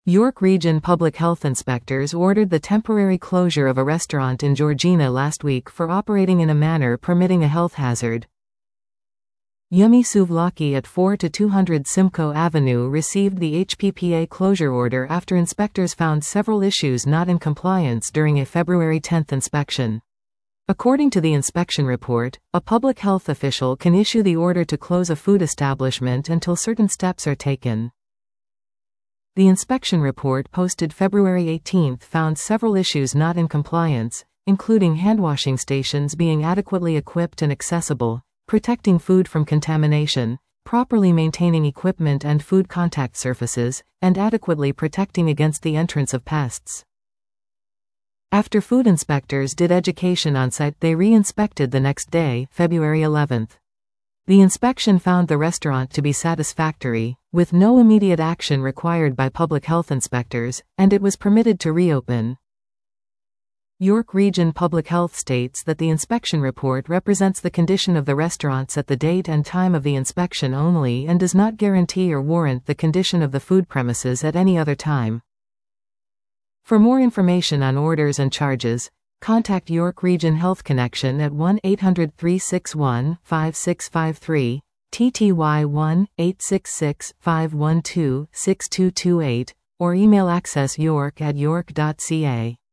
York Region Public Health Inspectors ordered the temporary closure of a restaurant in Georgina last week for operating in a manner permitting a health hazard. Yummy Souvlaki at 4-200 Simcoe Avenue received the HPPA closure order after inspectors found several issues not in compliance during a February 10 inspection. According to the inspection report, a public health official can issue the order to close a food establishment until certain steps are taken. The inspection report posted February 18 found several issues not in compliance, including handwashing stations being adequately equipped and accessible, protecting food from contamination, properly maintaining equipment and food contact surfaces, and adequately protecting against the entrance of pests. After food inspectors did education on site, they re-inspected the next day, February 11. The inspection found the restaurant to be satisfactory, with no immediate action required by public health inspectors, and it was permitted to reopen. York Region Public Health states that the inspection report represents the condition of the restaurants at the date and time of the inspection only and does not guarantee or warrant the condition of the food premises at any other time. For more information on orders and charges, contact York Region Health Connection at 1-800-361-5653, TTY 1-866-512-6228, or email accessyork@york.ca.